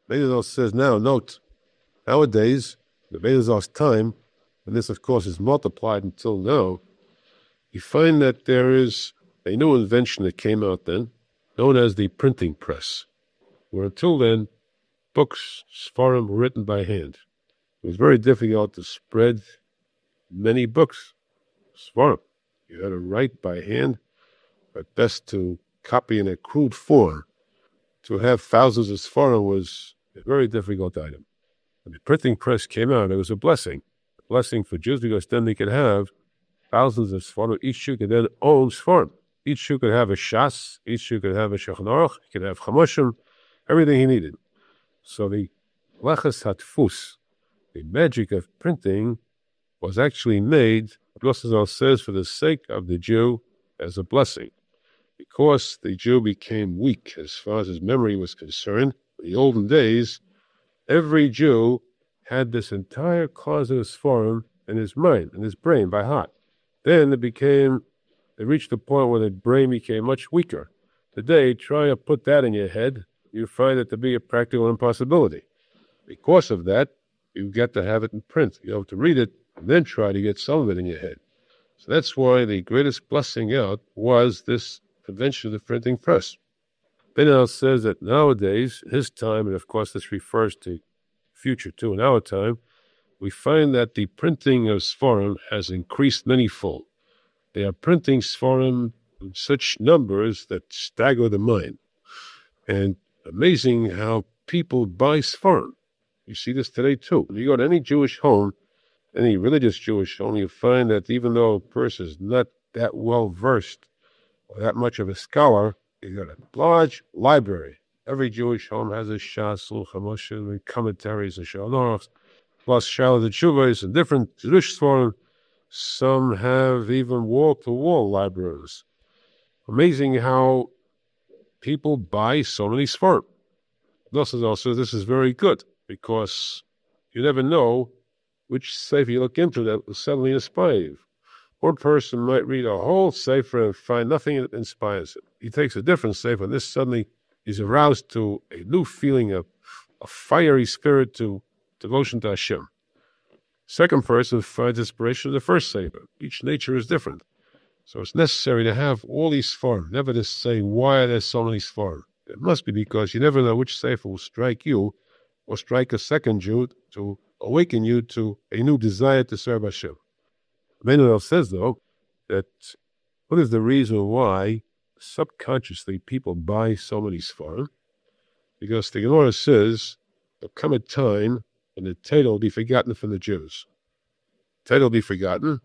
Beidazal says now, note, nowadays, the Beidazal's time, and this of course is multiplied until now, you find that there is a new invention that came out then, known as the printing press, where until then, books, Sfarim, were written by hand. It was very difficult to spread many books, Sfarim. You had to write by hand, but best to copy in a crude form. To have thousands of Sfarim was a very difficult item. When the printing press came out, it was a blessing for Jews, because then they could have thousands of Sfarim. Each Jew could then own Sfarim. Each Jew could have a Shas, each Jew could have a Shulchan Aruch, he could have Chamushim, everything he needed. So the Lechas Hatfus, the magic of printing, was actually made, Rosenthal says, for the sake of the Jew as a blessing. Because the Jew became weak as far as his memory was concerned, in the olden days, every Jew had this entire closet of Sfarim in his mind, in his brain, by heart. Then they reached the point where the brain became much weaker. Today, try to put that in your head, you find it to be a practical impossibility. Because of that, you've got to have it in print. You have to read it, and then try to get some of it in your head. So that's why the greatest blessing out was this invention of the printing press. Benel says that nowadays, in his time, and of course this refers to future too, in our time, we find that the printing of Sfarim has increased manyfold. They are printing Sfarim in such numbers that stagger the mind. And amazing how people buy Sfarim. You see this today too. When you go to any Jewish home, any religious Jewish home, you find that even though a person is not that well versed or that much of a scholar, you got a large library. Every Jewish home has a Shas, Chamushim, and commentaries and Shulchan Aruch, plus Shalat Teshuvos and different Jewish Sfarim. Some have even wall-to-wall libraries. Amazing how people buy so many Sfarim. Also, this is very good, because you never know which sefer you look into that will suddenly inspire you. One person might read a whole sefer and find nothing that inspires him. He takes a different sefer, and this suddenly is aroused to a new feeling of a fiery spirit to devotion to Hashem. Second person finds inspiration in the first sefer. Each nature is different. So it's necessary to have all these Sfarim, never to say, why are there so many Sfarim? It must be because you never know which sefer will strike you or strike a second Jew to awaken you to a new desire to serve Hashem. Manuel says, though, that what is the reason why subconsciously people buy so many Sfarim? Because the Gemara says there'll come a time when the Torah will be forgotten from the Jews. Torah will be forgotten,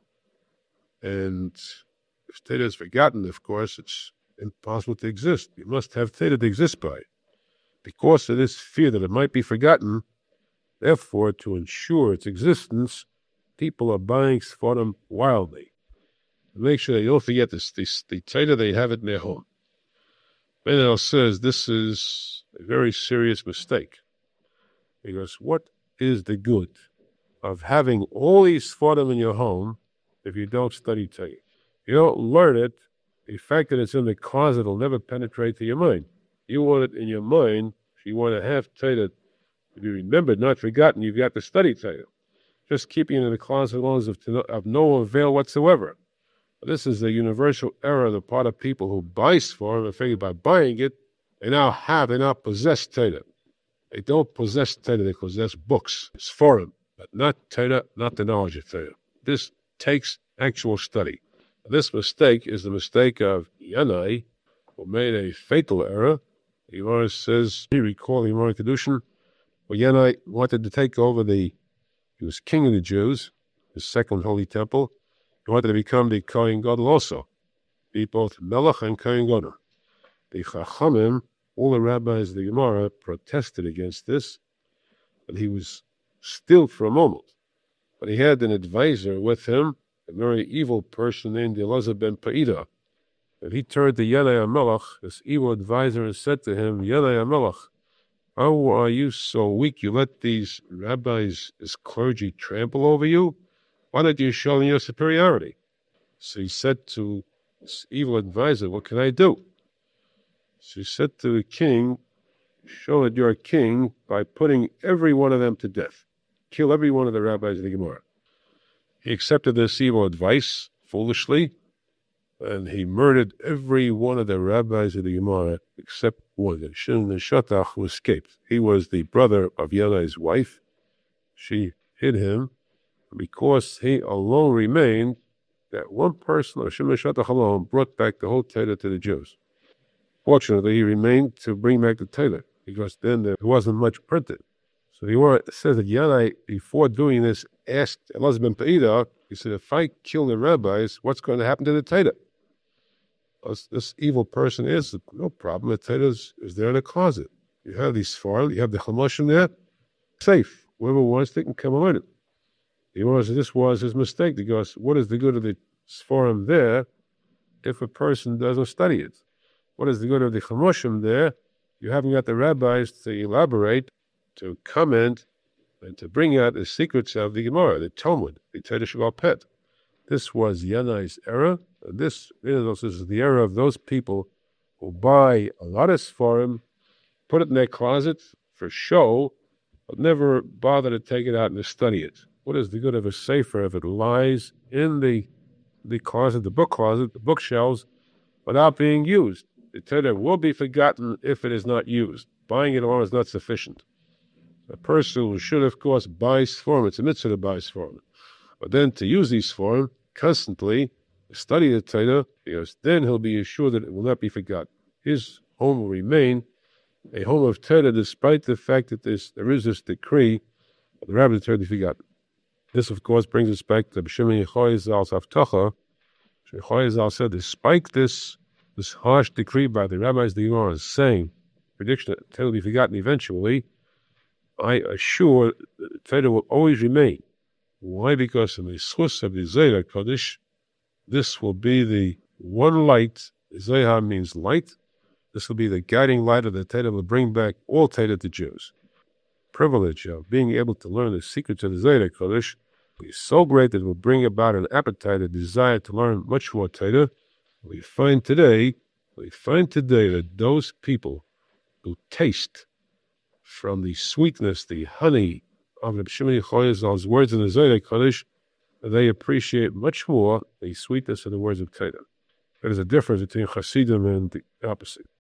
and if Torah is forgotten, of course, it's impossible to exist. You must have Torah to exist by. Because of this fear that it might be forgotten, therefore, to ensure its existence, people are buying Sfarim wildly. To make sure they don't forget the Torah, they have it in their home. Benel says this is a very serious mistake. Because what is the good of having all these Sfarim in your home if you don't study Torah? You don't learn it, the fact that it's in the closet will never penetrate to your mind. You want it in your mind. If you want to have Torah to be remembered, not forgotten, you've got to study Torah. Just keeping it in the closet alone is of no avail whatsoever. This is a universal error on the part of people who buy Sfarim and figure by buying it, they now possess Torah. They don't possess Torah, they possess books, Sfarim, but not Torah, not the knowledge of Torah. This takes actual study. This mistake is the mistake of Yanai, who made a fatal error. The Gemara says, he recalled the Gemara Kedushin, where Yanai wanted to take over he was king of the Jews, his second holy temple. He wanted to become the Kohen Gadol also, be both Melech and Kohen Gadol. The Chachamim, all the rabbis of the Gemara, protested against this, but he was still for a moment. But he had an advisor with him, a very evil person named Elazar ben Pa'ida. And he turned to Yanai HaMelech, this evil advisor, and said to him, Yanai HaMelech, how are you so weak? You let these rabbis, this clergy, trample over you? Why don't you show them your superiority? So he said to this evil advisor, what can I do? So he said to the king, show that you're a king by putting every one of them to death. Kill every one of the rabbis of the Gemara. He accepted this evil advice foolishly, and he murdered every one of the rabbis of the Gemara except one, the Shimon ben Shatach, who escaped. He was the brother of Yanai's wife. She hid him. Because he alone remained, that one person, or Shimon ben Shatach alone, brought back the whole Torah to the Jews. Fortunately, he remained to bring back the Torah, because then there wasn't much printed. So the says that Yanai, before doing this, asked Elazar ben Peida, he said, if I kill the rabbis, what's going to happen to the Torah? This evil person is, no problem, the Torah is there in the closet. You have these Sfarim, you have the Chamoshim there, safe. Whoever wants, they can come on it. This was his mistake, because what is the good of the Sfarim there if a person doesn't study it? What is the good of the Chamoshim there? You haven't got the rabbis to elaborate, to comment, and to bring out the secrets of the Gemara, the Talmud, the Torah Sheba'al Peh. This was Yanai's error. This is the error of those people who buy a lot of Sfarim, put it in their closet for show, but never bother to take it out and to study it. What is the good of a sefer if it lies in the closet, the bookshelves, without being used? The Torah will be forgotten if it is not used. Buying it alone is not sufficient. A person should, of course, buy Sfarim. It's a mitzvah to buy Sfarim. But then to use these Sfarim constantly, study the Torah, because then he'll be assured that it will not be forgotten. His home will remain a home of Torah, despite the fact that there is this decree of the rabbis of Torah to be forgotten. This, of course, brings us back to Shimon Yochai Zal's Haftacha. Yochai Zal said, despite this harsh decree by the rabbis of the Gemara saying, prediction that Torah will be forgotten eventually, I assure that Torah will always remain. Why? Because in the Schus of the Zohar Kodesh, this will be the one light. Zohar means light. This will be the guiding light of the Torah, will bring back all Torah to Jews. Privilege of being able to learn the secrets of the Zohar Kodesh will be so great that it will bring about an appetite, a desire to learn much more Torah. We find today that those people who taste from the sweetness, the honey of the Shimon Yochai Zal's words in the Zohar Kodesh, they appreciate much more the sweetness of the words of Torah. There is a difference between Hasidim and the opposite.